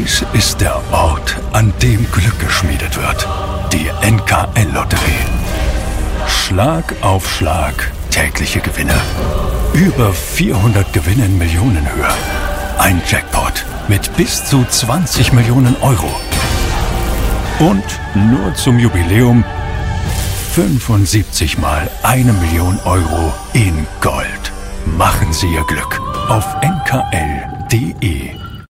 Dies ist der Ort, an dem Glück geschmiedet wird. Die NKL-Lotterie. Schlag auf Schlag tägliche Gewinne. Über 400 Gewinne in Millionenhöhe. Ein Jackpot mit bis zu 20 Millionen Euro. Und nur zum Jubiläum 75 mal 1 Million Euro in Gold. Machen Sie Ihr Glück auf nkl.de.